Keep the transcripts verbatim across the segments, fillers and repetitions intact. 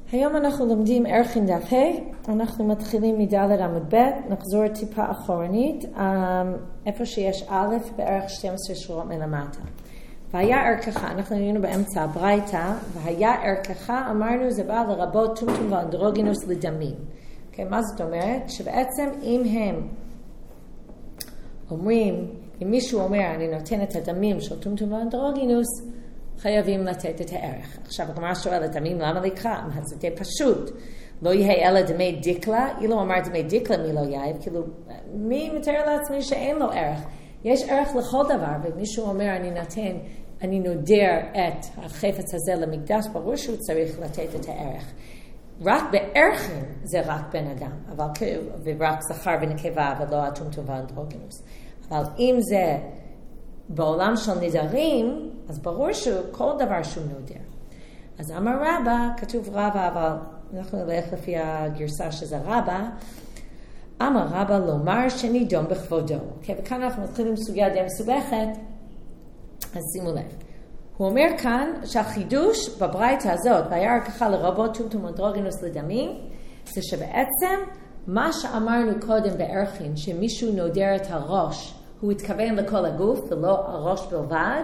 היום אנחנו לומדים ערכין דף ה', אנחנו מתחילים מד' עמוד ב', נחזור טיפה אחורנית, איפה שיש א' בערך שתים עשרה שורות מלמטה. והיה ערכך, אנחנו היינו באמצע הברייתא, והיה ערכך, אמרנו זה בא לרבות טומטום ואנדרוגינוס לדמים. Okay, מה זאת אומרת? שבעצם אם הם אומרים, אם מישהו אומר אני נותן את הדמים של טומטום ואנדרוגינוס, חייבים לתת את הערך. עכשיו, הגמרא שואלת, דמים למה לקרא? זה די פשוט. לא יהיה אלא דמי דיקלה, אילו אמר דמי דיקלה מי לא יאיב, כאילו, מי מתאר לעצמי שאין לו ערך? יש ערך לכל דבר, ומישהו אומר, אני נתן, אני נודר את החפץ הזה למקדש, ברור שהוא צריך לתת את הערך. רק בערכים זה רק בן אדם, אבל, ורק זכר ונקבה, ולא הטומטום ואנדרוגינוס. אבל אם זה בעולם של נדרים, אז ברור שכל דבר שהוא נודר. אז אמר רבא, כתוב רבא, אבל אנחנו נלך לפי הגרסה שזה רבא, אמר רבא לומר שנידון בכבודו. Okay, וכאן אנחנו מתחילים עם סוגיה די מסובכת, אז שימו לב. הוא אומר כאן שהחידוש בברייתא הזאת, והיה ערכך לרבות טומטום ואנדרוגינוס לדמים, זה שבעצם מה שאמרנו קודם בערכין, שמישהו נודר את הראש, הוא התכוון לכל הגוף ולא הראש בלבד,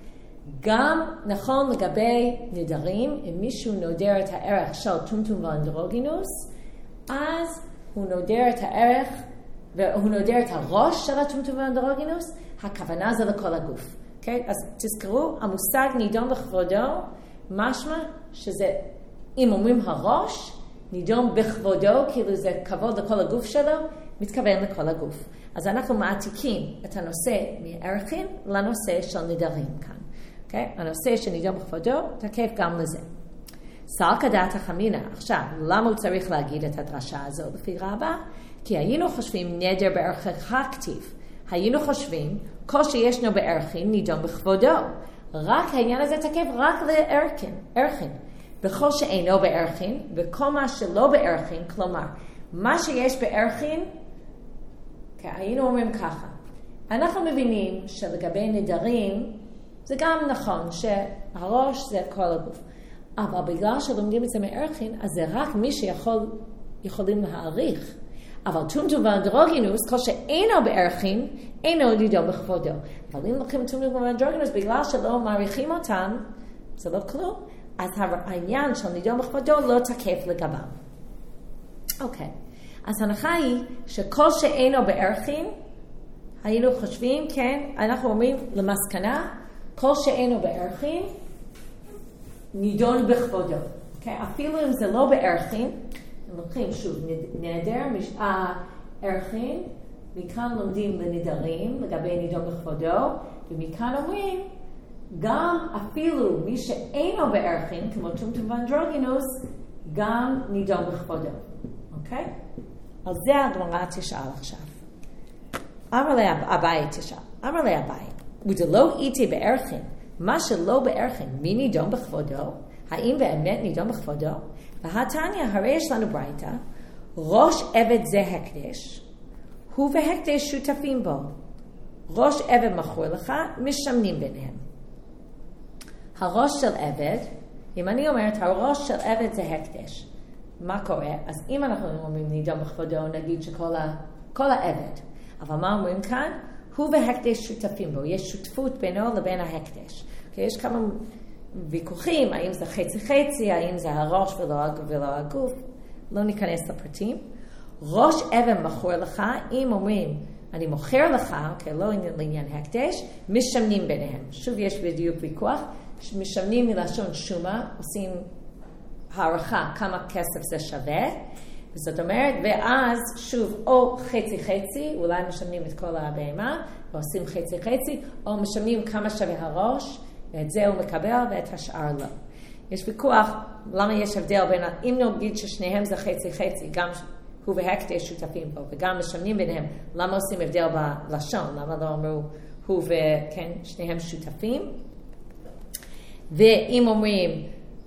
גם נכון לגבי נדרים, אם מישהו נודר את הערך של טומטום ואנדרוגינוס, אז הוא נודר את הערך, והוא נודר את הראש של הטומטום ואנדרוגינוס, הכוונה זה לכל הגוף. Okay? אז תזכרו, המושג נידון בכבודו, משמע שזה, אם אומרים הראש, נידון בכבודו, כאילו זה כבוד לכל הגוף שלו, מתכוון לכל הגוף. אז אנחנו מעתיקים את הנושא מערכין לנושא של נדרים כאן. Okay? הנושא שנידון בכבודו, תקף גם לזה. סלקא דעתא חמינא. עכשיו, למה הוא צריך להגיד את הדרשה הזו לפי רבא? כי היינו חושבים נדר בערכך כתיב. היינו חושבים, כל שישנו בערכין נידון בכבודו. רק העניין הזה תקף רק לערכין, ערכין. בכל שאינו בערכין, וכל מה שלא בערכין, כלומר, מה שיש בערכין, okay, היינו אומרים ככה. אנחנו מבינים שלגבי נדרים, זה גם נכון שהראש זה כל הגוף. אבל בגלל שלומדים את זה מערכין, אז זה רק מי שיכול, יכולים להעריך. אבל טומטום ואנדרוגינוס, כל שאינו בערכין, אינו נידון בכבודו. אבל אם לוקחים טומטום ואנדרוגינוס, בגלל שלא מעריכים אותם, זה לא כלום, אז העניין של נידון בכבודו לא תקף לגביו. אוקיי. אז ההנחה היא שכל שאינו בערכין, היינו חושבים, כן, אנחנו אומרים למסקנה, כל שאינו בערכין, נידון בכבודו. אוקיי? אפילו אם זה לא בערכין, לוקחים שוב, נדר, ערכין, מכאן לומדים לנדרים, לגבי נידון בכבודו, ומכאן אומרים, גם אפילו מי שאינו בערכין, כמו טומטום ואנדרוגינוס, גם נידון בכבודו. אוקיי? אז זה הגמרא תשאל עכשיו. אמר לי אביי תשאל. אמר לי אביי, ודלא איתי בערכין, מה שלא בערכין, מי נידון בכבודו? האם באמת נידון בכבודו? והתניא, הרי יש לנו ברייתא, ראש עבד זה הקדש, הוא והקדש שותפים בו. ראש עבד מכור לך, משמנים ביניהם. הראש של עבד, אם אני אומרת, הראש של עבד זה הקדש. מה קורה? אז אם אנחנו אומרים נידון בכבודו, נגיד שכל ה, כל העבד. אבל מה אומרים כאן? הוא והקדש שותפים בו. יש שותפות בינו לבין ההקדש. כי יש כמה ויכוחים, האם זה חצי חצי, האם זה הראש ולא, ולא הגוף. לא ניכנס לפרטים. ראש אבן מכור לך, אם אומרים, אני מוכר לך, okay, לא לעניין הקדש, משמנים ביניהם. שוב יש בדיוק ויכוח, משמנים מלשון שומה, עושים הערכה כמה כסף זה שווה, וזאת אומרת, ואז שוב, או חצי חצי, אולי משמנים את כל הבהמה, ועושים חצי חצי, או משמנים כמה שווה הראש, ואת זה הוא מקבל, ואת השאר לא. יש ויכוח, למה יש הבדל בין, אם נגיד ששניהם זה חצי חצי, גם הוא והקדש שותפים בו, וגם משמנים ביניהם, למה עושים הבדל בלשון? למה לא אמרו, הוא וכן, שניהם שותפים? ואם אומרים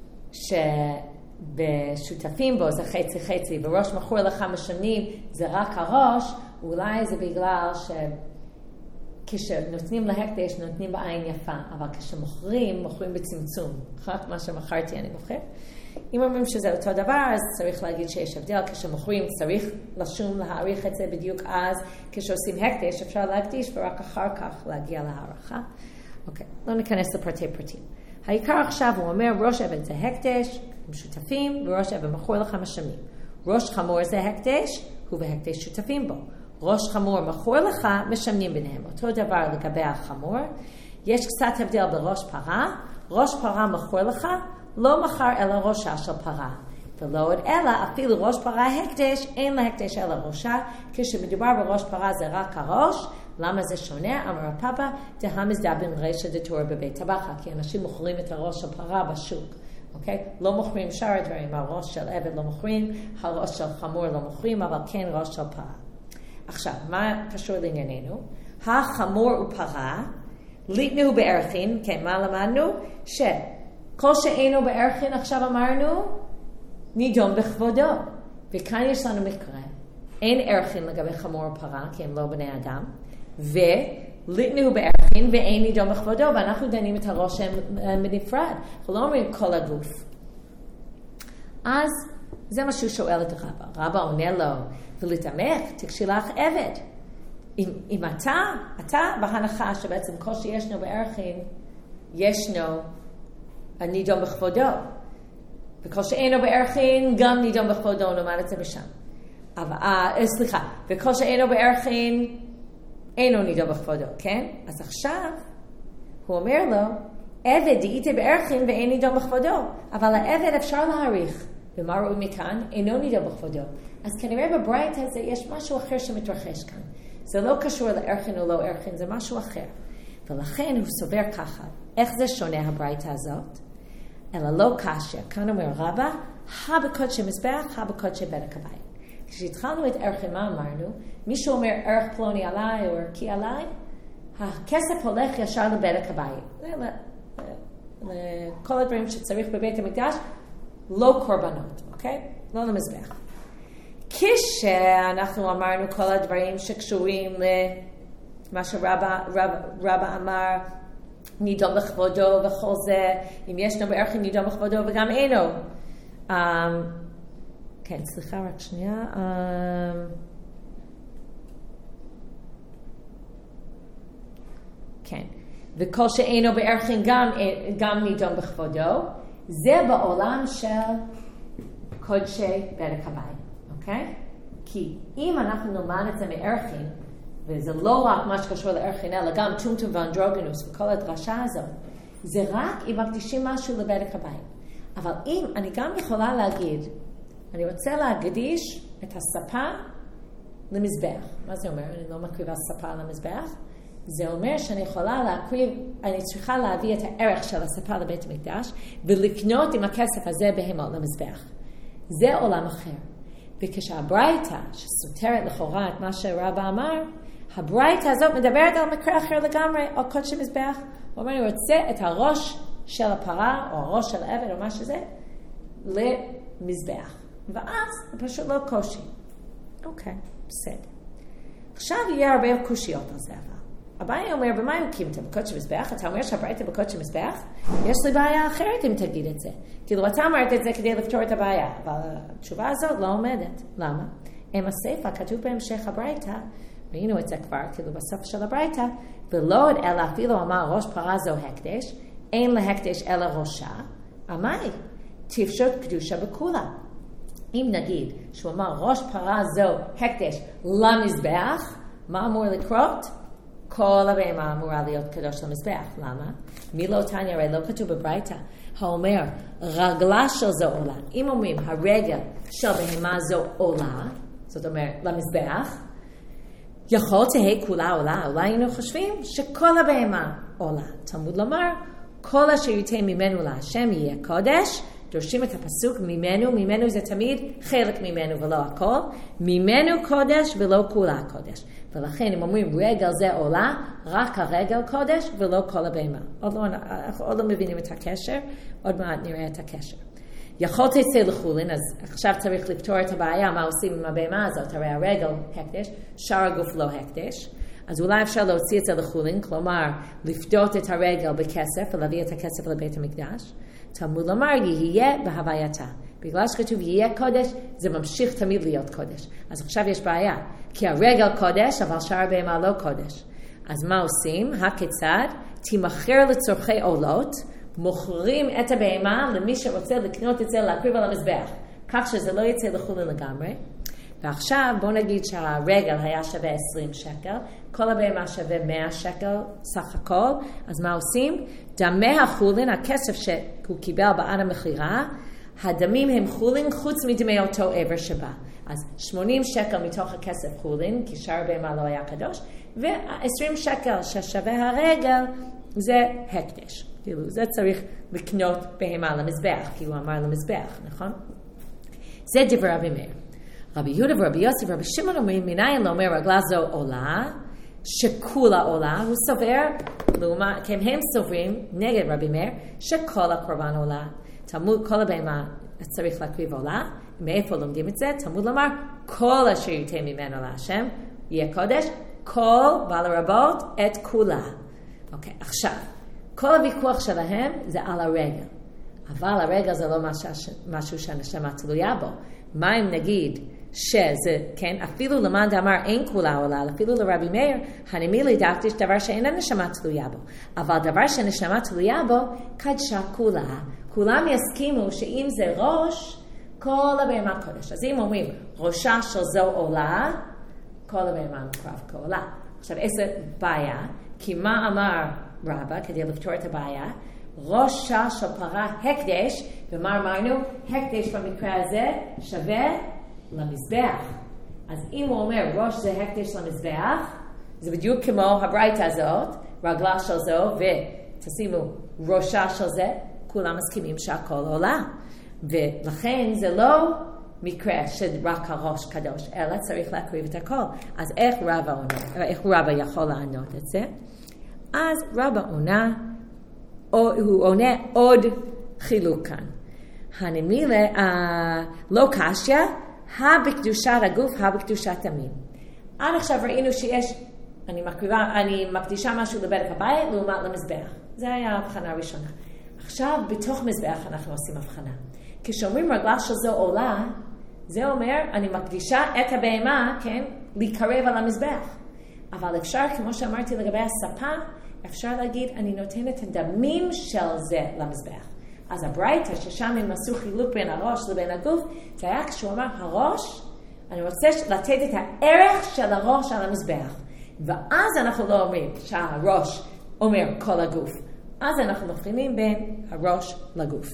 שבשותפים בו זה חצי חצי, וראש מכור לך משמנים, זה רק הראש, אולי זה בגלל שכשנותנים להקדש, נותנים בעין יפה, אבל כשמוכרים, מוכרים בצמצום. אחת מה שמכרתי אני מוכר. אם אומרים שזה אותו דבר, אז צריך להגיד שיש הבדל. כשמוכרים צריך לשום להעריך את זה בדיוק אז, כשעושים הקדש אפשר להקדיש ורק אחר כך להגיע להערכה. אוקיי, לא ניכנס לפרטי פרטים. העיקר עכשיו הוא אומר, ראש אבן זה הקדש, הם שותפים, וראש אבן מכור לך משלמים. ראש חמור זה הקדש, הוא והקדש שותפים בו. ראש חמור מכור לך, משלמים ביניהם. אותו דבר לגבי החמור. יש קצת הבדל בראש פרה. ראש פרה מכור לך, לא מכר אלא ראשה של פרה. ולא עוד אלא, אפילו ראש פרה הקדש, אין לה הקדש אלא ראשה. כשמדובר בראש פרה זה רק הראש. למה זה שונה? אמר הפאפה, דהמזדה בן רשע דתור בבית טבחה, כי אנשים מוכרים את הראש של פרה בשוק. אוקיי? לא מוכרים שאר הדברים, הראש של עבד לא מוכרים, הראש של חמור לא מוכרים, אבל כן ראש של פרה. עכשיו, מה קשור לענייננו? החמור ופרה, ליטנו בערכין, כן, מה למדנו? שכל שאינו בערכין, עכשיו אמרנו, נידון בכבודו. וכאן יש לנו מקרה, אין ערכין לגבי חמור ופרה, כי הם לא בני אדם, וליטנו בערכין ואין נידון בכבודו, ואנחנו דנים את הראש מנפרד. אנחנו לא אומרים כל הגוף. אז זה מה שהוא שואל את רבא. רבא עונה לו, ולתמך, תקשילך עבד. אם, אם אתה, אתה בהנחה שבעצם כל שישנו בערכין, ישנו הנידון בכבודו. וכל שאינו בערכין, גם נידון בכבודו, נאמר את זה בשם. אבל, אה, סליחה, וכל שאינו בערכין, אינו נידון בכבודו, כן? אז עכשיו, הוא אומר לו, עבד דהיתי בערכין ואין נידון בכבודו, אבל העבד אפשר להעריך. ומה ראו מכאן? אינו נידון בכבודו. אז כנראה בברייתא הזה יש משהו אחר שמתרחש כאן. זה לא קשור לערכין או לא ערכין, זה משהו אחר. ולכן הוא סובר ככה. איך זה שונה הברייתא הזאת? אלא לא קשה. כאן אומר רבא, הבקודשי מזבח, הבקודשי בדק הבית. כשהתחלנו את ערכין, מה אמרנו? מישהו אומר ערך פלוני עליי או ערכי עליי, הכסף הולך ישר לבדק הבית. לכל הדברים שצריך בבית המקדש, לא קורבנות, אוקיי? לא למזבח. כשאנחנו אמרנו כל הדברים שקשורים למה שרבא רבא, רבא אמר, נידון בכבודו וכל זה, אם ישנו בערכין נידון בכבודו וגם אינו. Um, כן, סליחה רק שנייה. Um, כן. וכל שאינו בערכין גם, גם נידון בכבודו. זה בעולם של קודשי בדק הבית, אוקיי? כי אם אנחנו נאמר את זה מערכין, וזה לא רק מה שקשור לערכין, אלא גם טומטום ואנדרוגינוס וכל הדרשה הזאת, זה רק אם מקדישים משהו לבדק הבית. אבל אם אני גם יכולה להגיד, אני רוצה להקדיש את הספה למזבח. מה זה אומר? אני לא מקריבה ספה למזבח. זה אומר שאני יכולה להקריב, אני צריכה להביא את הערך של הספה לבית המקדש, ולקנות עם הכסף הזה בהמות למזבח. זה עולם אחר. וכשהברייתא, שסותרת לכאורה את מה שרבא אמר, הברייתא הזאת מדברת על מקרה אחר לגמרי, על קודשי מזבח. הוא אומר, אני רוצה את הראש של הפרה, או הראש של העבד, או מה שזה, למזבח. ואז זה פשוט לא קושי. אוקיי, בסדר. עכשיו יהיה הרבה קושיות על זה. הבעיה אומר, במה יוקים אתם בקודשי מזבח? אתה אומר שהברייתא בקודשי מזבח? יש לי בעיה אחרת אם תגיד את זה. כאילו, אתה אמרת את זה כדי לפתור את הבעיה, אבל התשובה הזאת לא עומדת. למה? אם הספר כתוב בהמשך הברייתא, ראינו את זה כבר, כאילו בסוף של הברייתא, ולא עוד אלא אפילו אמר ראש פרה זו הקדש, אין להקדש אלא ראשה, אמי, תפשוט קדושה בכולה. אם נגיד שהוא אמר ראש פרה זו הקדש למזבח, מה אמור לקרות? כל הבהמה אמורה להיות קדוש למזבח. למה? מי לא תניא, הרי לא כתוב בברייתא. האומר, רגלה של זו עולה. אם אומרים, הרגל של בהמה זו עולה, זאת אומרת, למזבח, יכול תהיה כולה עולה. אולי היינו חושבים שכל הבהמה עולה. תלמוד לומר, כל אשר ייתן ממנו להשם יהיה קודש. דורשים את הפסוק ממנו, ממנו זה תמיד חלק ממנו ולא הכל. ממנו קודש ולא כולה קודש. ולכן אם אומרים רגל זה עולה, רק הרגל קודש ולא כל הבהמה. עוד לא, אנחנו עוד לא מבינים את הקשר, עוד מעט נראה את הקשר. יכול תצא לחולין, אז עכשיו צריך לפתור את הבעיה, מה עושים עם הבהמה הזאת, הרי הרגל הקדש, שאר הגוף לא הקדש, אז אולי אפשר להוציא את זה לחולין, כלומר לפדות את הרגל בכסף ולהביא את הכסף לבית המקדש, תלמוד לומר יהיה בהווייתה. בגלל שכתוב יהיה קודש, זה ממשיך תמיד להיות קודש. אז עכשיו יש בעיה, כי הרגל קודש, אבל שאר הבהמה לא קודש. אז מה עושים? הכיצד? תימכר לצורכי עולות, מוכרים את הבהמה למי שרוצה לקנות את זה, להקריב על המזבח, כך שזה לא יצא לחולין לגמרי. ועכשיו בוא נגיד שהרגל היה שווה עשרים שקל, כל הבהמה שווה מאה שקל סך הכל, אז מה עושים? דמי החולין, הכסף שהוא קיבל בעד המחירה, הדמים הם חולין חוץ מדמי אותו עבר שבא. אז שמונים שקל מתוך הכסף חולין, כי שאר הבהמה לא היה קדוש, ו-עשרים שקל ששווה הרגל זה הקדש. כאילו, זה צריך לקנות בהמה למזבח, כי הוא אמר למזבח, נכון? זה דבר רבי מאיר. רבי יהודה ורבי יוסי ורבי שמעון אומרים, מניין לא אומר רגלה זו עולה, שכולה עולה, הוא סובר, כי הם סוברים נגד רבי מאיר, שכל הקורבן עולה. תלמוד, כל הבהמה צריך להקריב עולה. מאיפה לומדים את זה? תלמוד לומר, כל אשר ייתן ממנו להשם, יהיה קודש, כל ולרבות את כולה. אוקיי, עכשיו, כל הוויכוח שלהם זה על הרגל. אבל הרגל זה לא משהו שהנשמה תלויה בו. מה אם נגיד שזה, כן, אפילו למאן דאמר אין כולה עולה, אפילו לרבי מאיר, הנמי לדעת יש דבר שאין הנשמה תלויה בו. אבל דבר שהנשמה תלויה בו, קדשה כולה. כולם יסכימו שאם זה ראש, כל הבהמה קודש. אז אם אומרים, ראשה של זו עולה, כל הבהמה מקרב כעולה. עכשיו, איזה בעיה? כי מה אמר רבא כדי לפתור את הבעיה? ראשה של פרה הקדש, ומה אמרנו? הקדש במקרה הזה שווה למזבח. אז אם הוא אומר ראש זה הקדש למזבח, זה בדיוק כמו הברייתא הזאת, רגלה של זו, ותשימו ראשה של זה, כולם מסכימים שהכל עולה. ולכן זה לא מקרה שרק הראש קדוש, אלא צריך להקריב את הכל. אז איך רבא עונה? איך רבא יכול לענות את זה? אז רבא עונה, הוא עונה עוד חילוק כאן. הנמילה, לא קשיא, הבקדושת הגוף, הבקדושת המין. עד עכשיו ראינו שיש, אני מקריבה, אני מקדישה משהו לבדק הבית, לעומת למזבח. זה היה ההבחנה הראשונה. עכשיו, בתוך מזבח אנחנו עושים הבחנה. כשאומרים רגלה שזו עולה, זה אומר, אני מקדישה את הבהמה, כן, להיקרב על המזבח. אבל אפשר, כמו שאמרתי לגבי הספה, אפשר להגיד, אני נותן את הדמים של זה למזבח. אז הברייתא, ששם הם עשו חילוק בין הראש לבין הגוף, זה היה כשהוא אמר, הראש, אני רוצה לתת את הערך של הראש על המזבח. ואז אנחנו לא אומרים שהראש אומר כל הגוף. אז אנחנו מבחינים בין הראש לגוף.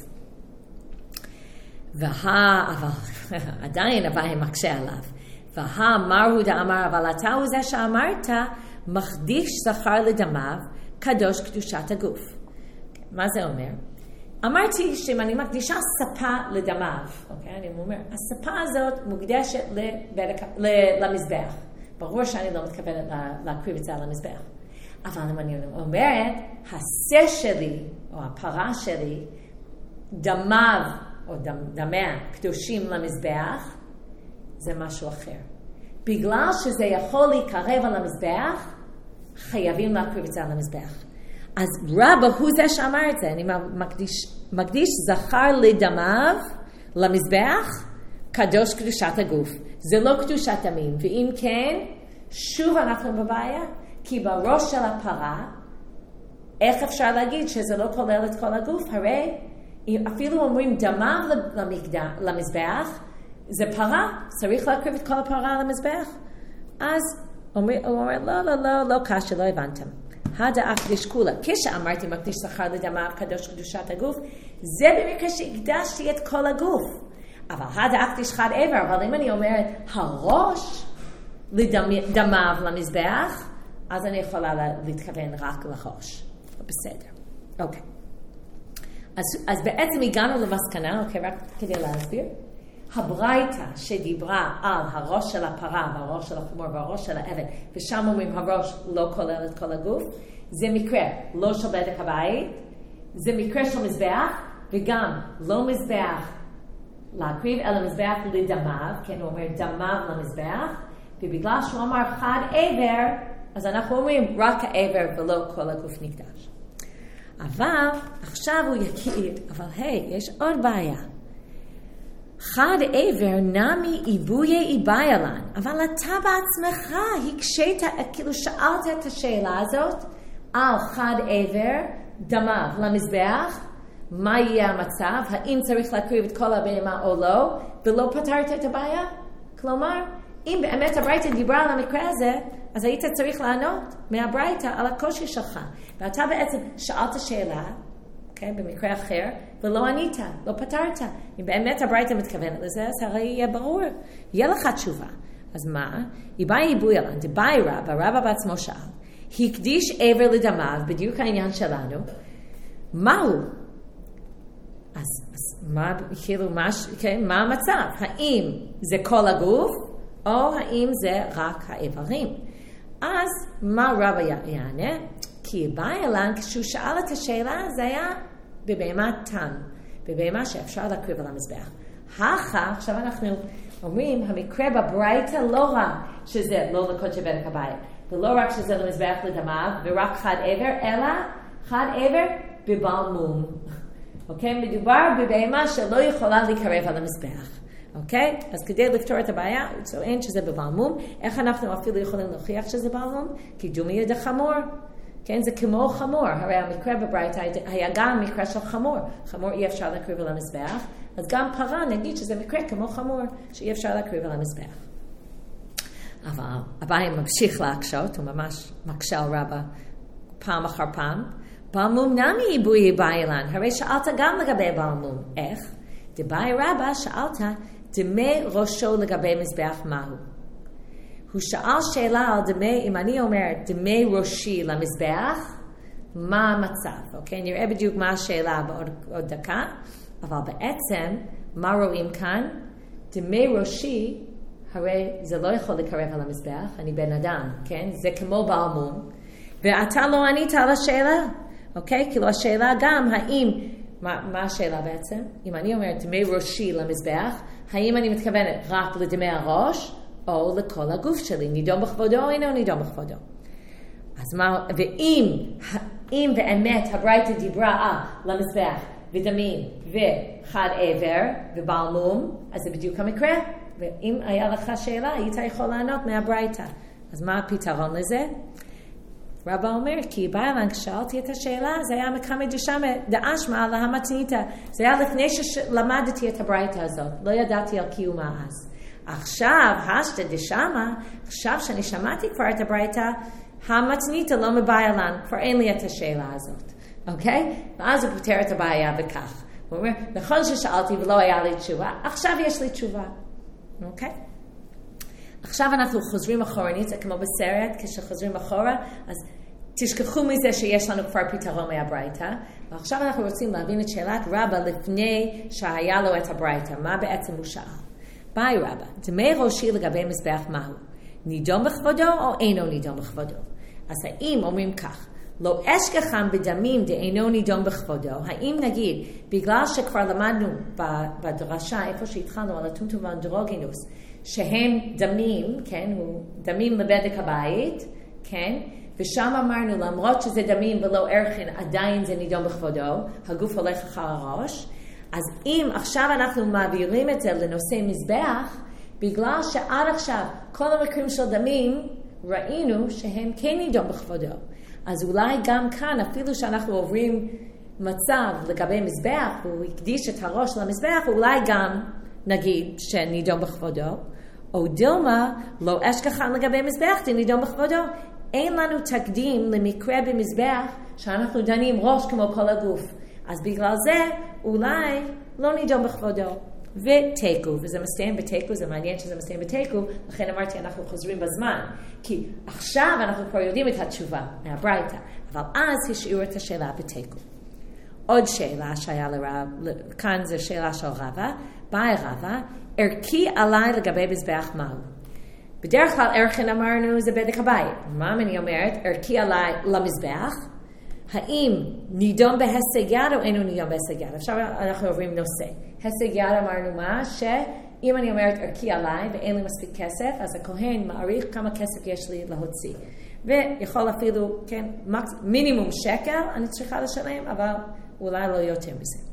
וה, אבל עדיין הבא מקשה עליו. והאמר דאמר, אבל אתה הוא זה שאמרת, מחדיש זכר לדמיו, קדוש קדושת הגוף. מה זה אומר? אמרתי שאם אני מקדישה ספה לדמיו, אוקיי? אני אומר, הספה הזאת מוקדשת למזבח. ברור שאני לא מתכוונת להקריב את זה על המזבח. אבל אם אני אומרת, השה שלי, או הפרה שלי, דמיו, או דמיה, קדושים למזבח, זה משהו אחר. בגלל שזה יכול להיקרב על המזבח, חייבים להקריב את זה על המזבח. אז רבא הוא זה שאמר את זה, אני מקדיש, מקדיש זכר לדמיו למזבח, קדוש קדושת הגוף. זה לא קדושת המין, ואם כן, שוב אנחנו בבעיה, כי בראש של הפרה, איך אפשר להגיד שזה לא כולל את כל הגוף? הרי אפילו אומרים דמיו למזבח, זה פרה, צריך להקריב את כל הפרה למזבח. אז הוא אומר, לא, לא, לא, לא קשה, לא הבנתם. הדאקדיש כולה. כשאמרתי מקדיש זכר לדמיו קדוש קדושת הגוף, זה במקרה שהקדשתי את כל הגוף. אבל הדאקדיש חד עבר, אבל אם אני אומרת הראש לדמיו למזבח, אז אני יכולה להתכוון רק לראש. בסדר. אוקיי. אז, אז בעצם הגענו למסקנה, אוקיי, רק כדי להסביר. הברייתא שדיברה על הראש של הפרה והראש של החמור והראש של העבד, ושם אומרים הראש לא כולל את כל הגוף, זה מקרה לא של בדק הבית, זה מקרה של מזבח, וגם לא מזבח להקריב, אלא מזבח לדמיו, כן, הוא אומר דמיו למזבח, ובגלל שהוא אמר חד עבר, אז אנחנו אומרים רק העבר ולא כל הגוף נקדש. אבל עכשיו הוא יגיד, אבל היי, יש עוד בעיה. חד עבר נמי עיבויה עיביילן, אבל אתה בעצמך הקשית, כאילו שאלת את השאלה הזאת על חד עבר דמיו למזבח, מה יהיה המצב, האם צריך להקריב את כל הבהמה או לא, ולא פתרת את הבעיה? כלומר, אם באמת הברייתא דיברה על המקרה הזה, אז היית צריך לענות מהברייתא על הקושי שלך. ואתה בעצם שאלת שאלה, okay, במקרה אחר, ולא ענית, לא פתרת. אם באמת הברייתא מתכוונת לזה, אז הרי יהיה ברור, יהיה לך תשובה. אז מה? איבאי איבוי אלן, דבאי רבא, רבא בעצמו שאל, הקדיש עבר לדמיו, בדיוק העניין שלנו, מהו? אז, אז מה, כאילו, מה, כן, מה המצב? האם זה כל הגוף, או האם זה רק האיברים? אז מה רבא יענה? כי בא אלן, כשהוא שאל את השאלה, זה היה בבהמת תן, בבהמה שאפשר להקריב על המזבח. הכה, עכשיו אנחנו אומרים, המקרה בברייתא לא רק שזה לא לקודשי בדק הבית, ולא רק שזה למזבח לדמיו, ורק חד עבר, אלא חד עבר בבעל מום. אוקיי? מדובר בבהמה שלא יכולה להיקרב על המזבח. אוקיי? אז כדי לפתור את הבעיה, הוא טוען שזה בבעל מום. איך אנחנו אפילו יכולים להוכיח שזה בעל מום? כי דומי יד החמור. כן? זה כמו חמור. הרי המקרה בברייתא היה גם מקרה של חמור. חמור אי אפשר להקריב על המזבח. אז גם פרה נגיד שזה מקרה כמו חמור, שאי אפשר להקריב על המזבח. אבל הבעיה ממשיך להקשות, הוא ממש מקשה על רבא פעם אחר פעם. בעל מום נמי עיבוי עיביילן, הרי שאלת גם לגבי בעל מום. איך? דבאי רבא שאלת דמי ראשו לגבי מזבח מהו. הוא שאל שאלה על דמי, אם אני אומרת דמי ראשי למזבח, מה המצב? אוקיי? נראה בדיוק מה השאלה בעוד עוד דקה, אבל בעצם מה רואים כאן? דמי ראשי, הרי זה לא יכול לקרב על המזבח, אני בן אדם, כן? זה כמו בעל מום, ואתה לא ענית על השאלה. אוקיי? כאילו השאלה גם, האם, מה, מה השאלה בעצם? אם אני אומרת דמי ראשי למזבח, האם אני מתכוונת רק לדמי הראש, או לכל הגוף שלי? נידון בכבודו או אינו נידון בכבודו? אז מה, ואם, אם באמת הברייתא דיברה על למזבח ודמים וחד עבר ובעל מום, אז זה בדיוק המקרה. ואם היה לך שאלה, היית יכול לענות מהברייתא. אז מה הפתרון לזה? רבא אומר, כי באילן, כששאלתי את השאלה, זה היה מקמא דשמא דאשמא לה מתניתא. זה היה לפני שלמדתי את הברייתא הזאת. לא ידעתי על קיומה אז. עכשיו, השתא דשמא, עכשיו שאני שמעתי כבר את הברייתא, המתניתא לא מבאילן, כבר אין לי את השאלה הזאת. אוקיי? ואז הוא פותר את הבעיה בכך. הוא אומר, נכון ששאלתי ולא היה לי תשובה, עכשיו יש לי תשובה. אוקיי? עכשיו אנחנו חוזרים אחורנית, זה כמו בסרט, כשחוזרים אחורה, אז תשכחו מזה שיש לנו כבר פתרון מהברייתא, ועכשיו אנחנו רוצים להבין את שאלת רבא לפני שהיה לו את הברייתא, מה בעצם הוא שאל. ביי רבא, דמי ראשי לגבי מזבח מהו? נידון בכבודו או אינו נידון בכבודו? אז האם אומרים כך, לא אשכחם בדמים דאינו נידון בכבודו, האם נגיד, בגלל שכבר למדנו בדרשה, איפה שהתחלנו על הטומטום והאנדרוגינוס, שהם דמים, כן, הוא דמים לבדק הבית, כן, ושם אמרנו, למרות שזה דמים ולא ערכין, עדיין זה נידון בכבודו, הגוף הולך אחר הראש, אז אם עכשיו אנחנו מעבירים את זה לנושא מזבח, בגלל שעד עכשיו כל המקרים של דמים, ראינו שהם כן נידון בכבודו. אז אולי גם כאן, אפילו שאנחנו עוברים מצב לגבי מזבח, והוא הקדיש את הראש למזבח, אולי גם נגיד שנידון בכבודו, או דילמה, לא אשכחן לגבי מזבח, זה נידון בכבודו. אין לנו תקדים למקרה במזבח שאנחנו דנים ראש כמו כל הגוף. אז בגלל זה אולי לא נידון בכבודו. ותיקו, וזה מסתיים בתיקו, זה מעניין שזה מסתיים בתיקו, לכן אמרתי אנחנו חוזרים בזמן, כי עכשיו אנחנו כבר יודעים את התשובה מהברייתא, אבל אז השאירו את השאלה בתיקו. עוד שאלה שהיה לרב, כאן זה שאלה של רבא, באי רבא, ערכי עליי לגבי מזבח מהו? בדרך כלל ערכין אמרנו זה בדק הבית. מה אני אומרת? ערכי עליי למזבח. האם נידון בהישג יד או אינו נידון בהישג יד? עכשיו אנחנו עוברים נושא. הישג יד אמרנו מה? שאם אני אומרת ערכי עליי ואין לי מספיק כסף, אז הכהן מעריך כמה כסף יש לי להוציא. ויכול אפילו, כן, מינימום שקל אני צריכה לשלם, אבל אולי לא יותר מזה.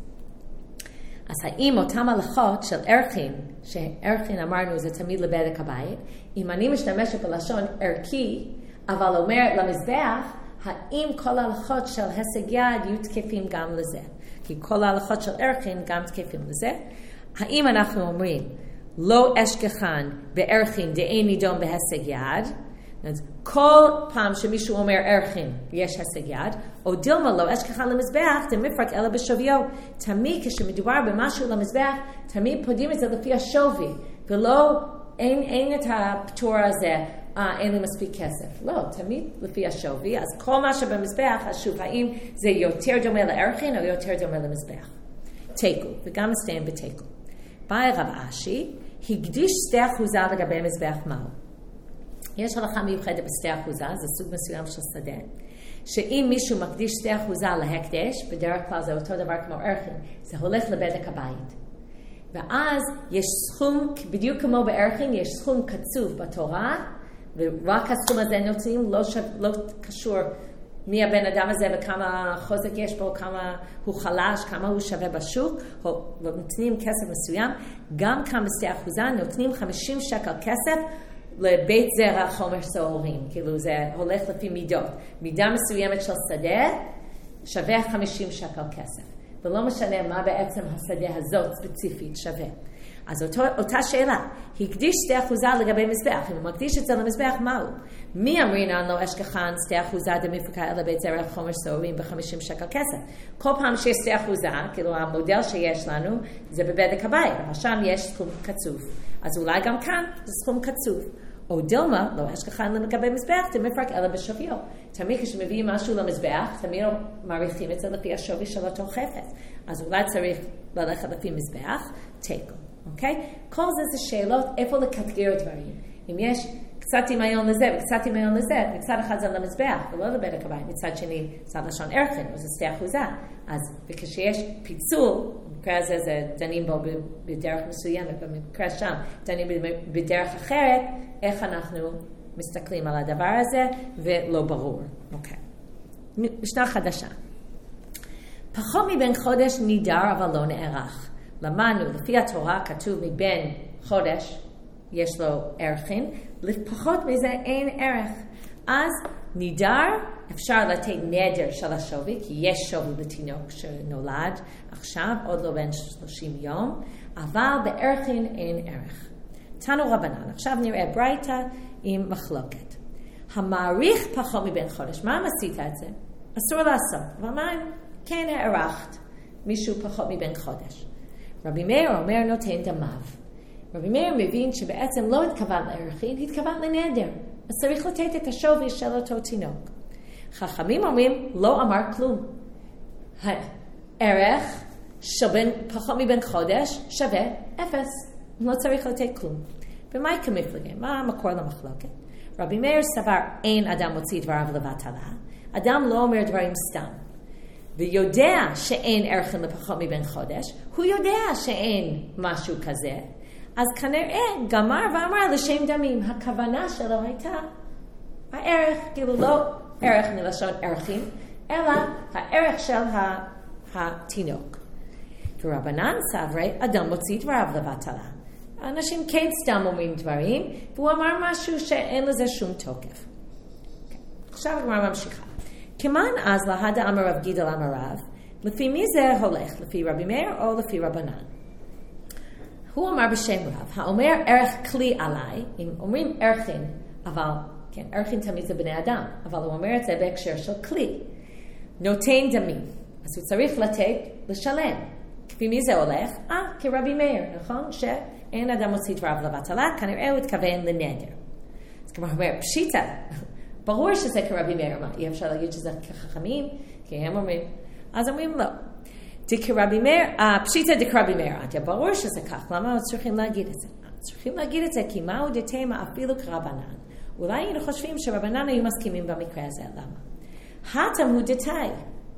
אז האם אותם הלכות של ערכין, שערכין אמרנו זה תמיד לבדק הבית, אם אני משתמשת בלשון ערכי, אבל אומר למזבח, האם כל ההלכות של הישג יד יהיו תקפים גם לזה? כי כל ההלכות של ערכין גם תקפים לזה. האם אנחנו אומרים, לא אשכחן בערכין דאין נידון בהישג יד, אז כל פעם שמישהו אומר ערכין יש הישג יד, או דילמה לא אשכחן למזבח, זה מפרק אלא בשוויו. תמיד כשמדובר במשהו למזבח, תמיד פודים את זה לפי השווי, ולא, אין, אין את הפטור הזה, אה, אין לי מספיק כסף. לא, תמיד לפי השווי, אז כל מה שבמזבח, שוב, האם זה יותר דומה לערכין או יותר דומה למזבח? תיקו, וגם מסתיים בתיקו. באי רב אשי, הקדיש שתי אחוזה לגבי מזבח מהו. יש הלכה מיוחדת בשתי אחוזה, זה סוג מסוים של שדה, שאם מישהו מקדיש שתי אחוזה להקדש, בדרך כלל זה אותו דבר כמו ערכין, זה הולך לבדק הבית. ואז יש סכום, בדיוק כמו בערכין, יש סכום קצוב בתורה, ורק הסכום הזה נותנים, לא, שו, לא קשור מי הבן אדם הזה וכמה חוזק יש בו, כמה הוא חלש, כמה הוא שווה בשוק, או נותנים כסף מסוים, גם כאן בשתי אחוזה נותנים חמישים שקל כסף, לבית זרע חומר סעורים, כאילו זה הולך לפי מידות. מידה מסוימת של שדה שווה חמישים שקל כסף. ולא משנה מה בעצם השדה הזאת ספציפית שווה. אז אותו, אותה שאלה, הקדיש שתי אחוזה לגבי מזבח, אם הוא מקדיש את זה למזבח, מהו? מי אמרינן לא אשכחן שתי אחוזה דמפקה אל בית זרע חומר סעורים ב-חמישים שקל כסף? כל פעם שיש שתי אחוזה, כאילו המודל שיש לנו, זה בבדק הבית, אבל שם יש סכום קצוב. אז אולי גם כאן זה סכום קצוב. או דילמה, לא אשכחן לגבי מזבח, זה מפרק אלא בשוויו. תמיד כשמביאים משהו למזבח, תמיד מעריכים את זה לפי השווי של אותו חפץ. אז אולי צריך ללכת לפי מזבח, תיקו. אוקיי? כל זה זה שאלות איפה לקטגר דברים. אם יש קצת דמיון לזה וקצת דמיון לזה, מצד אחד זה למזבח, ולא לבדק הבית, מצד שני זה לשון ערכין, או זה שתי אחוזה. אז וכשיש פיצול, במקרה הזה זה דנים בו בדרך מסוימת, במקרה שם דנים בדרך אחרת, איך אנחנו מסתכלים על הדבר הזה, ולא ברור. אוקיי. משנה חדשה. פחות מבין חודש נידר אבל לא נערך. למדנו, לפי התורה כתוב מבין חודש, יש לו ערכין, לפחות מזה אין ערך. אז נידר, אפשר לתת נדר של השווי, כי יש שווי לתינוק שנולד עכשיו, עוד לא בין שלושים יום, אבל בערכין אין ערך. תנו רבנן, עכשיו נראה ברייתא עם מחלוקת. המעריך פחות מבין חודש, מה אם עשית את זה? אסור לעשות, אבל מה אם כן הערכת מישהו פחות מבין חודש? רבי מאיר אומר נותן דמיו. רבי מאיר מבין שבעצם לא התכוון לערכין, התכוון לנדר. אז צריך לתת את השווי של אותו תינוק. חכמים אומרים, לא אמר כלום. הערך של פחות מבין חודש שווה אפס. לא צריך לתת כלום. ומה כמפלגה? מה המקור למחלוקת? רבי מאיר סבר, אין אדם מוציא דבריו לבטלה. אדם לא אומר דברים סתם. ויודע שאין ערכין לפחות מבין חודש, הוא יודע שאין משהו כזה, אז כנראה גמר ואמר לשם דמים, הכוונה שלו הייתה הערך, כאילו לא ערך מלשון ערכים, אלא הערך של התינוק. ורבנן סברי, אדם מוציא דבריו לבטלה. אנשים כן סתם אומרים דברים, והוא אמר משהו שאין לזה שום תוקף. עכשיו הגמרא ממשיכה. כמן אז להדה אמר רב גידל אמר רב, לפי מי זה הולך? לפי רבי מאיר או לפי רבנן? הוא אמר בשם רב, האומר ערך כלי עליי, אם אומרים ערכין, אבל, כן, ערכין תמיד זה בני אדם, אבל הוא אומר את זה בהקשר של כלי. נותן דמים, אז הוא צריך לתת לשלם. כפי מי זה הולך? אה, כרבי מאיר, נכון? שאין אדם מוציא דבריו לבטלה, כנראה הוא התכוון לנדר. אז כמו אומר, פשיטה, ברור שזה כרבי מאיר, מה? אי אפשר להגיד שזה כחכמים, כי הם אומרים, אז אומרים לא. דקרבי מאיר, פשיטה דקרבי מאיר, ברור שזה כך, למה צריכים להגיד את זה? צריכים להגיד את זה, כי מהו דתמה אפילו כרבנן. אולי היינו חושבים שרבנן היו מסכימים במקרה הזה, למה? התלמוד דתאי.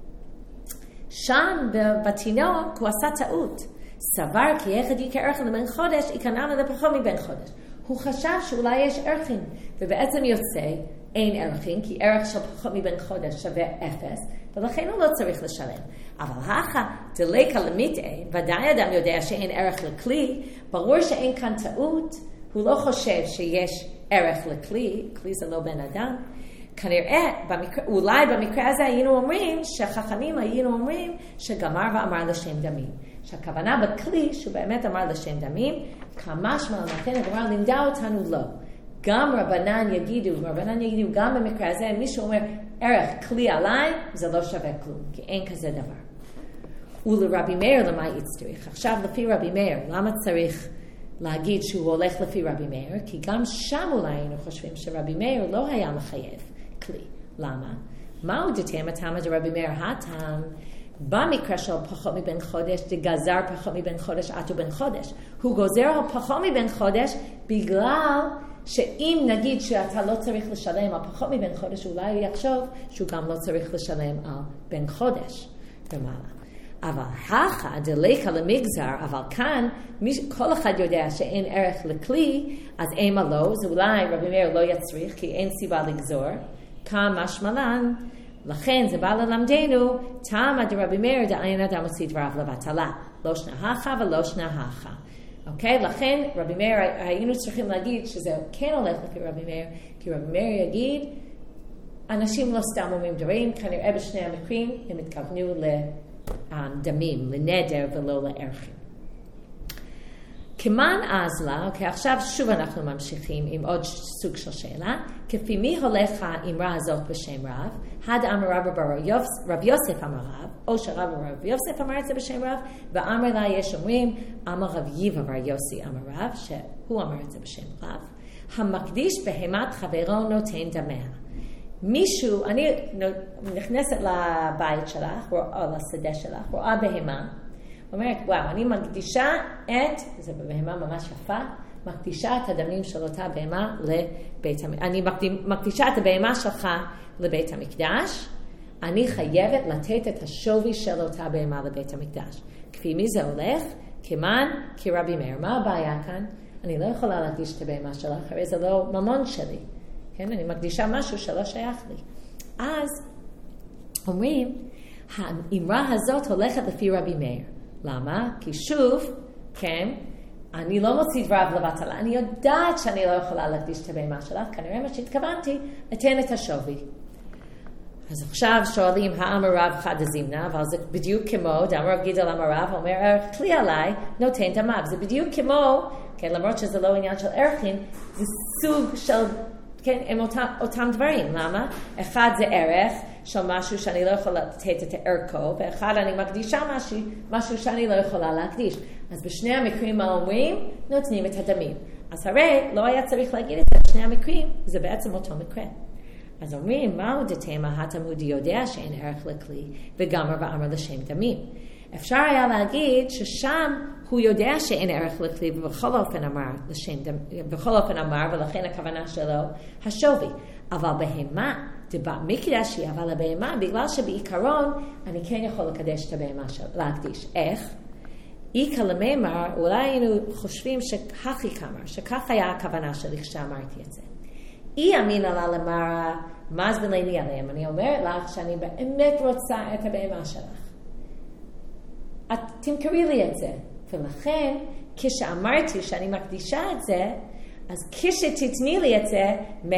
שם בתינוק הוא עשה טעות. סבר כי יחד יקה ערכין לבין חודש, יקנם לפחות מבין חודש. הוא חשב שאולי יש ערכין, ובעצם יוצא אין ערכים, כי ערך של פחות מבין חודש שווה אפס, ולכן הוא לא צריך לשלם. אבל הכה, דליקה למיטעי, ודאי אדם יודע שאין ערך לכלי, ברור שאין כאן טעות, הוא לא חושב שיש ערך לכלי, כלי זה לא בן אדם. כנראה, במקרה, אולי במקרה הזה היינו אומרים, שחכמים היינו אומרים, שגמר ואמר לשם דמים. שהכוונה בכלי, שהוא באמת אמר לשם דמים, כמשמע למתן הגמרא לימדה אותנו לא. גם רבנן יגידו, רבנן יגידו גם במקרה הזה, מישהו אומר, ערך כלי עליי, זה לא שווה כלום, כי אין כזה דבר. ולרבי מאיר למה יצטריך? עכשיו לפי רבי מאיר, למה צריך להגיד שהוא הולך לפי רבי מאיר? כי גם שם אולי היינו חושבים שרבי מאיר לא היה מחייב כלי. למה? מהו דתיים הטעם דרבי מאיר הטעם? במקרה של פחות מבין חודש, דגזר פחות מבין חודש, עטו בין חודש. הוא גוזר על פחות מבין חודש בגלל שאם נגיד שאתה לא צריך לשלם על פחות מבין חודש, אולי הוא יחשוב שהוא גם לא צריך לשלם על בין חודש ומעלה. אבל הכה דליקה למגזר, אבל כאן כל אחד יודע שאין ערך לכלי, אז אימה לא, זה אולי רבי מאיר לא יצריך, כי אין סיבה לגזור. כאן משמלן, לכן זה בא ללמדנו, תמה דרבי מאיר דאין אדם עושה דבריו לבטלה. לא שנה הכה ולא שנה הכה. אוקיי? לכן רבי מאיר, היינו צריכים להגיד שזה כן הולך לפי רבי מאיר, כי רבי מאיר יגיד, אנשים לא סתם אומרים דברים, כנראה בשני המקרים הם התכוונו לדמים, לנדר ולא לערכים. כמן אז לה, אוקיי, עכשיו שוב אנחנו ממשיכים עם עוד סוג של שאלה, כפי מי הולך האמרה הזאת בשם רב, had אמר רב רב יוסף אמר רב, או שרב רב יוסף אמר את זה בשם רב, ואמר לה יש אומרים, אמר רב יבא בר יוסי אמר רב, שהוא אמר את זה בשם רב, המקדיש בהמת חברו נותן דמיה. מישהו, אני נכנסת לבית שלך, או לשדה שלך, רואה בהמה, אומרת, וואו, אני מקדישה את, זה בהמה ממש יפה, מקדישה את הדמים של אותה בהמה לבית המקדש. אני מקדישה את הבהמה שלך לבית המקדש, אני חייבת לתת את השווי של אותה בהמה לבית המקדש. כפי מי זה הולך? כמן, כרבי מאיר. מה הבעיה כאן? אני לא יכולה להקדיש את הבהמה שלך, הרי זה לא ממון שלי. כן? אני מקדישה משהו שלא שייך לי. אז אומרים, האמרה הזאת הולכת לפי רבי מאיר. למה? כי שוב, כן, אני לא מוציא דבריו לבטלה, אני יודעת שאני לא יכולה להקדיש את הבהמה שלך, כנראה מה שהתכוונתי, אתן את השווי. אז עכשיו שואלים, האמר רב חד הזימנה, אבל זה בדיוק כמו, דאמר רב גידל אמר רב, אומר, ערך כלי עליי, נותן דמיו. זה בדיוק כמו, כן, למרות שזה לא עניין של ערכים, זה סוג של, כן, הם אותם, אותם דברים. למה? אחד זה ערך של משהו שאני לא יכולה לתת את הערכו, ואחד אני מקדישה משהו, משהו שאני לא יכולה להקדיש. אז בשני המקרים מה אומרים? נותנים את הדמים. אז הרי לא היה צריך להגיד את זה בשני המקרים, זה בעצם אותו מקרה. אז אומרים, מהו דתמה התלמוד יודע שאין ערך לכלי, וגמר ואמר לשם דמים. אפשר היה להגיד ששם הוא יודע שאין ערך לכלי, ובכל אופן אמר לשם דמים, בכל אופן אמר, ולכן הכוונה שלו, השווי. אבל בהמה, דבא מקדשי, אבל הבהמה, בגלל שבעיקרון, אני כן יכול לקדש את הבהמה של, להקדיש. איך? איקה למאמר, אולי היינו חושבים שכך יקמר, שכך היה הכוונה שלי כשאמרתי את זה. אי אמין עלה למראה, מה זה בליני עליהם? אני אומרת לך שאני באמת רוצה את הבהמה שלך. את תמכרי לי את זה. ולכן, כשאמרתי שאני מקדישה את זה, אז כשתתני לי את זה,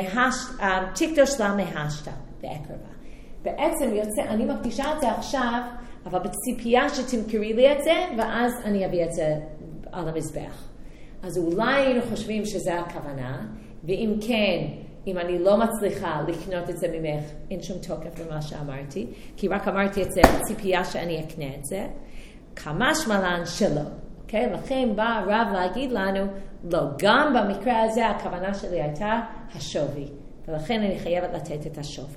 תקדוש לה מהשתה בעקרבה. בעצם יוצא, אני מקדישה את זה עכשיו, אבל בציפייה שתמכרי לי את זה, ואז אני אביא את זה על המזבח. אז אולי היינו חושבים שזה הכוונה, ואם כן, אם אני לא מצליחה לקנות את זה ממך, אין שום תוקף למה שאמרתי, כי רק אמרתי את זה בציפייה שאני אקנה את זה, כמה שמלן שלא. Okay? לכן בא רב להגיד לנו, לא, גם במקרה הזה הכוונה שלי הייתה השווי, ולכן אני חייבת לתת את השווי.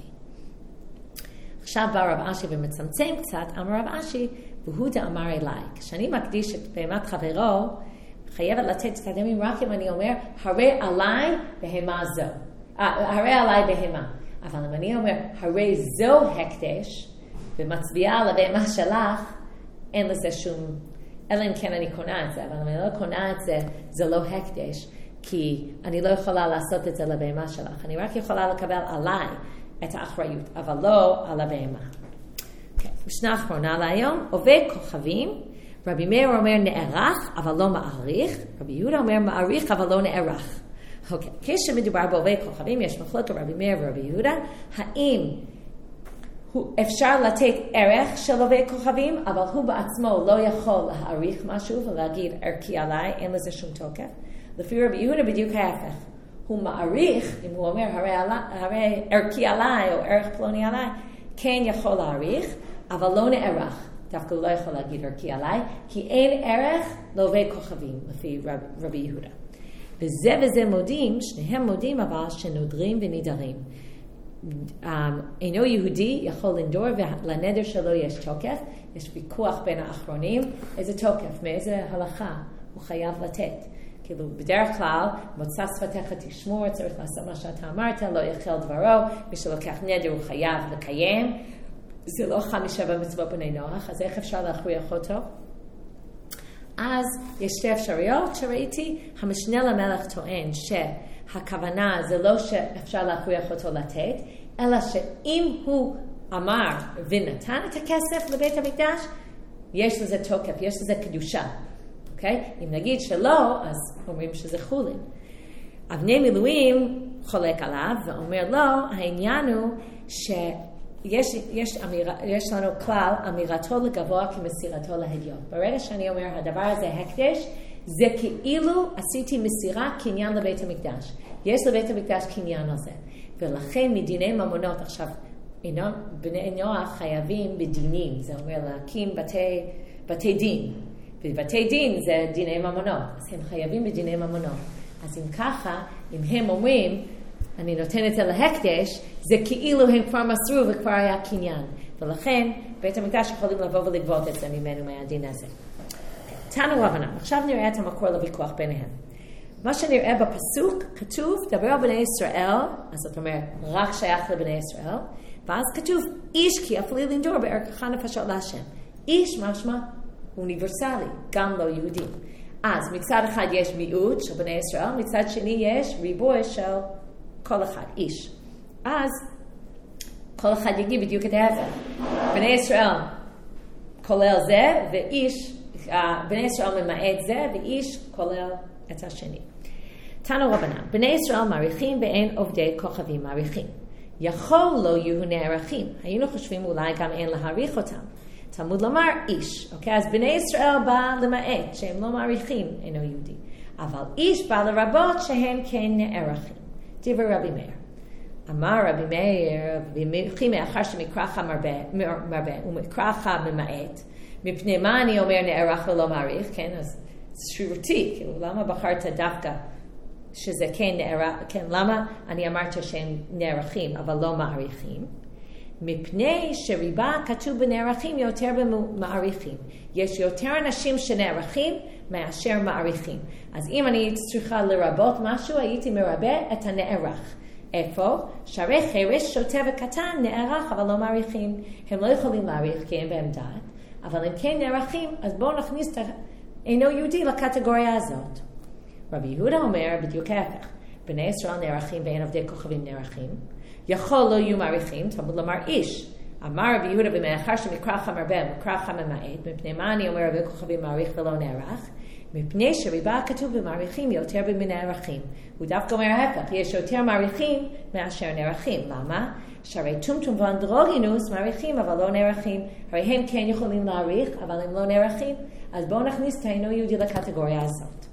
עכשיו בא רב אשי ומצמצם קצת, אמר רב אשי, והוא דאמר אליי, כשאני מקדיש את בהמת חברו, חייבת לתת את הדמים רק אם אני אומר, הרי עליי בהמה זו. הרי עליי בהמה. אבל אם אני אומר, הרי זו הקדש, ומצביעה על הבהמה שלך, אין לזה שום, אלא אם כן אני קונה את זה, אבל אם אני לא קונה את זה, זה לא הקדש, כי אני לא יכולה לעשות את זה לבהמה שלך. אני רק יכולה לקבל עליי את האחריות, אבל לא על הבהמה. Okay. משנה האחרונה להיום, עובד כוכבים, רבי מאיר אומר נערך, אבל לא מעריך, רבי יהודה אומר מעריך, אבל לא נערך. אוקיי, okay. כשמדובר בעובד כוכבים, יש מחלוקת רבי מאיר ורבי יהודה, האם אפשר לתת ערך של עובד כוכבים, אבל הוא בעצמו לא יכול להעריך משהו ולהגיד ערכי עליי, אין לזה שום תוקף. לפי רבי יהודה בדיוק ההפך. הוא מעריך, אם הוא אומר הרי, הרי ערכי עליי או ערך פלוני עליי, כן יכול להעריך, אבל לא נערך. דווקא הוא לא יכול להגיד ערכי עליי, כי אין ערך לעובד כוכבים, לפי רב, רבי יהודה. וזה וזה מודים, שניהם מודים אבל שנודרים ונידרים. Um, אינו יהודי יכול לנדור ולנדר שלו יש תוקף, יש ויכוח בין האחרונים, איזה תוקף, מאיזה הלכה הוא חייב לתת. כאילו בדרך כלל, מוצא שפתיך תשמור, צריך לעשות מה שאתה אמרת, לא יחל דברו, מי שלוקח נדר הוא חייב לקיים, זה לא חמישה במצוות בני נוח, אז איך אפשר להכריח אותו? אז יש שתי אפשרויות שראיתי, המשנה למלך טוען שהכוונה זה לא שאפשר להכריח אותו לתת, אלא שאם הוא אמר ונתן את הכסף לבית המקדש, יש לזה תוקף, יש לזה קדושה. אוקיי? אם נגיד שלא, אז אומרים שזה חולין. אבני מילואים חולק עליו ואומר לו, העניין הוא שיש יש, אמירה, יש לנו כלל אמירתו לגבוה כמסירתו להדיוט. ברגע שאני אומר, הדבר הזה הקדש, זה כאילו עשיתי מסירה קניין לבית המקדש. יש לבית המקדש קניין הזה. ולכן מדיני ממונות, עכשיו, בני נוח חייבים בדינים, זה אומר להקים בתי, בתי דין. ובתי דין זה דיני ממונות, אז הם חייבים בדיני ממונות. אז אם ככה, אם הם אומרים, אני נותן את זה להקדש, זה כאילו הם כבר מסרו וכבר היה קניין. ולכן, בית המקדש יכולים לבוא ולגבות את זה ממנו מהדין הזה. תנו רבנן, עכשיו נראה את המקור לוויכוח ביניהם. מה שנראה בפסוק, כתוב, דבר על בני ישראל, אז זאת אומרת, רק שייך לבני ישראל, ואז כתוב, איש כי אפילו לנדור בערכך נפשות להשם. איש משמע אוניברסלי, גם לא יהודים. אז מצד אחד יש מיעוט של בני ישראל, מצד שני יש ריבוי של כל אחד, איש. אז כל אחד יגיד בדיוק את ההפך. בני ישראל כולל זה, ואיש, בני ישראל ממעט זה, ואיש כולל את השני. תנו רבנן, בני ישראל מעריכים ואין עובדי כוכבים מעריכים. יכול לא יהיו נערכים. היינו חושבים אולי גם אין להעריך אותם. תלמוד לומר איש, אוקיי? אז בני ישראל בא למעט, שהם לא מעריכים, אינו יהודי. אבל איש בא לרבות שהם כן נערכים. דבר רבי מאיר. אמר רבי מאיר, ומכי מאחר שמקראך מרבה, מרבה ומקראך ממעט, מפני מה אני אומר נערך ולא מעריך, כן? אז זה שרירותי, כאילו, למה בחרת דווקא שזה כן נערך, כן, למה אני אמרת שהם נערכים, אבל לא מעריכים? מפני שריבה כתוב בנערכים יותר במעריכים. יש יותר אנשים שנערכים מאשר מעריכים. אז אם אני צריכה לרבות משהו, הייתי מרבה את הנערך. איפה? שהרי חרש שוטה וקטן נערך, אבל לא מעריכים. הם לא יכולים להעריך כי אין בהם דעת, אבל הם כן נערכים, אז בואו נכניס את אינו יהודי לקטגוריה הזאת. רבי יהודה אומר בדיוק ההפך. בני ישראל נערכים ואין עובדי כוכבים נערכים. יכול לא יהיו מעריכים, תלמוד לומר איש. אמר רבי יהודה ומאחר שמקראך מרבה, מקראך ממעט, מפני מה אני אומר רבי כוכבים מעריך ולא נערך? מפני שריבה כתוב במעריכים יותר במנערכים. הוא דווקא אומר ההפך, יש יותר מעריכים מאשר נערכים. למה? שהרי טומטום ואנדרוגינוס מעריכים אבל לא נערכים. הרי הם כן יכולים להעריך אבל הם לא נערכים. אז בואו נכניס את האינו יהודי לקטגוריה הזאת.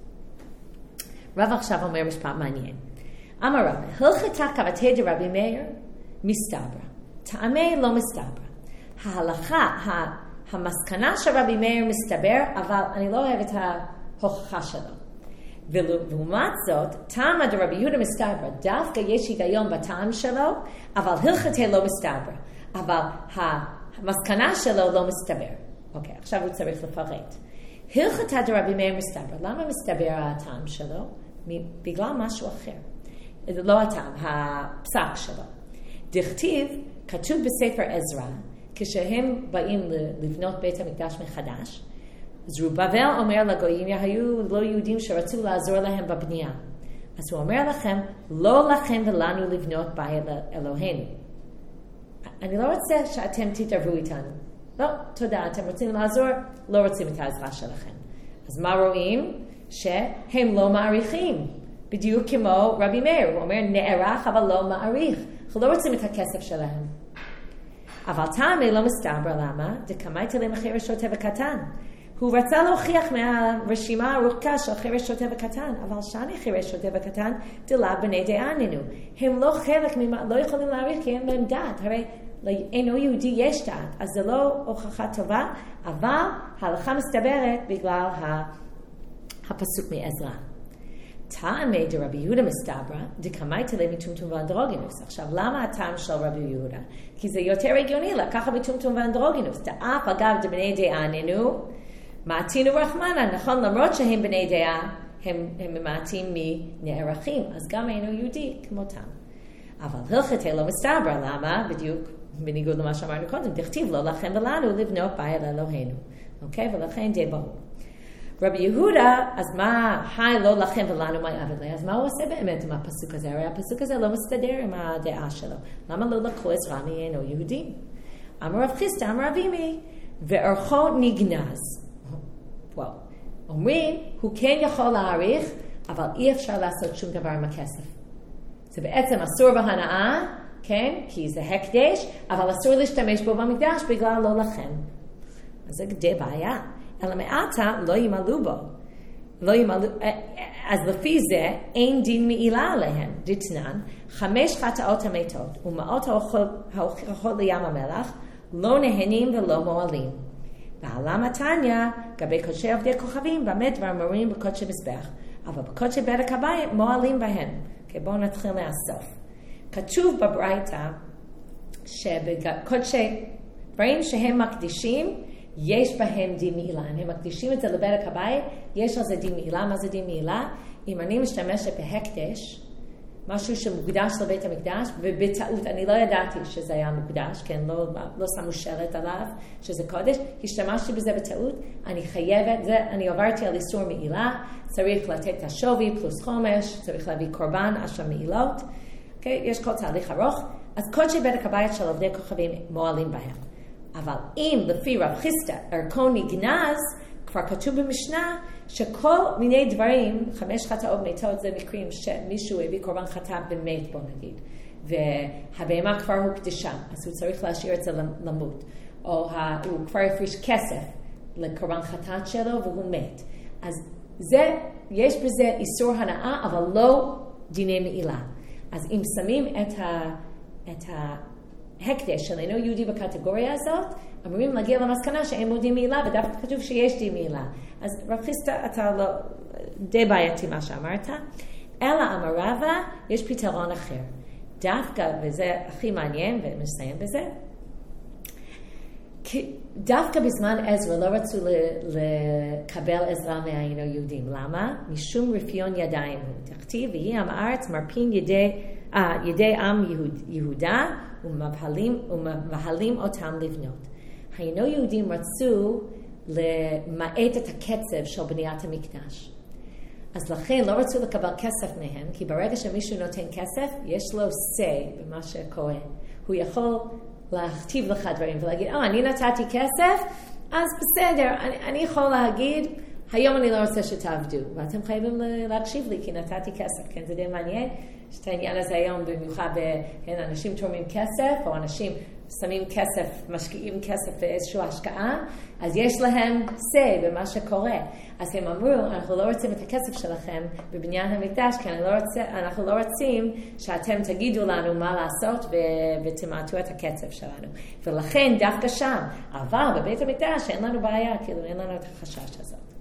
רב עכשיו אומר משפט מעניין. אמר רבי, הלכתה כבתי דרבי מאיר מסתברא. טעמי לא מסתברא. ההלכה, המסקנה של רבי מאיר מסתבר, אבל אני לא אוהב את ההוכחה שלו. ולעומת זאת, טעמה דרבי יהודה מסתברא, דווקא יש היגיון בטעם שלו, אבל הלכתה לא מסתברא. אבל המסקנה שלו לא מסתבר. אוקיי, עכשיו הוא צריך לפרט. הלכתה דרבי מאיר מסתברא. למה מסתבר הטעם שלו? בגלל משהו אחר. לא הטעם, הפסק שלו. דכתיב, כתוב בספר עזרא, כשהם באים לבנות בית המקדש מחדש, זרובבל אומר לגויים, היו לא יהודים שרצו לעזור להם בבנייה. אז הוא אומר לכם, לא לכם ולנו לבנות בית לאלוהינו. אני לא רוצה שאתם תתערבו איתנו. לא, תודה, אתם רוצים לעזור, לא רוצים את העזרה שלכם. אז מה רואים? שהם לא מעריכים. בדיוק כמו רבי מאיר, הוא אומר נערך אבל לא מעריך. אנחנו לא רוצים את הכסף שלהם. אבל טעמי לא מסתבר, למה? דקמייתא להם חירש שוטה וקטן. הוא רצה להוכיח מהרשימה הארוכה של חירש שוטה וקטן, אבל שאני חירש שוטה וקטן, דלה בני דעננו. הם לא חלק ממה, לא יכולים להעריך כי אין להם דעת. הרי לאינו יהודי יש דעת, אז זה לא הוכחה טובה, אבל ההלכה מסתברת בגלל הפסוק מעזרא. טעמי דרבי יהודה מסתברא, דקמייתא ליה מטומטום ואנדרוגינוס. עכשיו, למה הטעם של רבי יהודה? כי זה יותר הגיוני לקחת מטומטום ואנדרוגינוס. דאף אגב דבני דעננו, מעטינו רחמנה, נכון, למרות שהם בני דעה, הם, הם מעטים מנערכים, אז גם אינו יהודי כמותם. אבל הלכתה לא מסתברא, למה? בדיוק בניגוד למה שאמרנו קודם, דכתיב לא לכם ולנו לבנות בית לאלוהינו. אוקיי? ולכן די ברור. רבי יהודה, אז מה, היי לא לכם ולנו מה יעבד לי? אז מה הוא עושה באמת עם הפסוק הזה? הרי הפסוק הזה לא מסתדר עם הדעה שלו. למה לא לקחו עזרא מאינו יהודי? אמר רב חיסדא, אמר רב אימי, וערכו נגנז. וואו. אומרים, הוא כן יכול להעריך, אבל אי אפשר לעשות שום דבר עם הכסף. זה בעצם אסור בהנאה, כן? כי זה הקדש, אבל אסור להשתמש בו במקדש בגלל לא לכם. אז זה די בעיה. אלא מעתה לא ימלאו בו. לא ימלאו, אז לפי זה אין דין מעילה עליהם. דתנן, חמש חטאות המתות ומאות ההוכחות לים המלח לא נהנים ולא מועלים. והעלם התניא, גבי קודשי עובדי כוכבים, במה דבר מורים בקודשי מזבח. אבל בקודשי בדק הבית מועלים בהם. Okay, בואו נתחיל מהסוף. כתוב בברייתא שבקודשי דברים שהם מקדישים, יש בהם דין מעילה. הם מקדישים את זה לבדק הבית, יש על זה דין מעילה. מה זה דין מעילה? אם אני משתמשת בהקדש, משהו שמוקדש לבית המקדש, ובטעות, אני לא ידעתי שזה היה מוקדש, כן, לא, לא שמו שלט עליו, שזה קודש, השתמשתי בזה בטעות, אני חייבת, זה, אני עברתי על איסור מעילה, צריך לתת את השווי פלוס חומש, צריך להביא קורבן, אשר מעילות, okay, יש כל תהליך ארוך, אז קודשי בדק הבית של עובדי כוכבים מועלים בהם. אבל אם לפי רב חיסדא ערכו נגנז, כבר כתוב במשנה שכל מיני דברים, חמש חטאות מתות זה מקרים שמישהו הביא קורבן חטא במת, בוא נגיד, והבהמה כבר הוקדשה, אז הוא צריך להשאיר את זה למות, או הוא כבר הפריש כסף לקורבן חטאת שלו והוא מת. אז זה, יש בזה איסור הנאה, אבל לא דיני מעילה. אז אם שמים את ה... את ה הקדש של אינו יהודי בקטגוריה הזאת, אמורים להגיע למסקנה שאין בו דין מעילה, ודווקא כתוב שיש דין מעילה. אז רב חיסדא, אתה לא, די בעייתי מה שאמרת, אלא אמר רבא, יש פתרון אחר. דווקא, וזה הכי מעניין, ונסיים בזה, כי דווקא בזמן עזרא לא רצו לקבל עזרה מהאינו יהודים. למה? משום רפיון ידיים הוא. תכתיב, ויהי עם הארץ מרפין ידי, אה, ידי עם יהוד, יהודה, ומבהלים, ומבהלים אותם לבנות. האינו יהודים רצו למעט את הקצב של בניית המקדש. אז לכן לא רצו לקבל כסף מהם, כי ברגע שמישהו נותן כסף, יש לו say במה שקורה. הוא יכול להכתיב לך דברים ולהגיד, oh, אני נתתי כסף, אז בסדר, אני, אני יכול להגיד, היום אני לא רוצה שתעבדו, ואתם חייבים להקשיב לי, כי נתתי כסף, כן, זה די מעניין, יש את העניין הזה היום, במיוחד בין אנשים תורמים כסף, או אנשים שמים כסף, משקיעים כסף באיזושהי השקעה, אז יש להם say במה שקורה. אז הם אמרו, אנחנו לא רוצים את הכסף שלכם בבניין המקדש, כי לא רוצה, אנחנו לא רוצים שאתם תגידו לנו מה לעשות ותמעטו את הקצב שלנו. ולכן דווקא שם, אבל בבית המקדש אין לנו בעיה, כאילו אין לנו את החשש הזאת.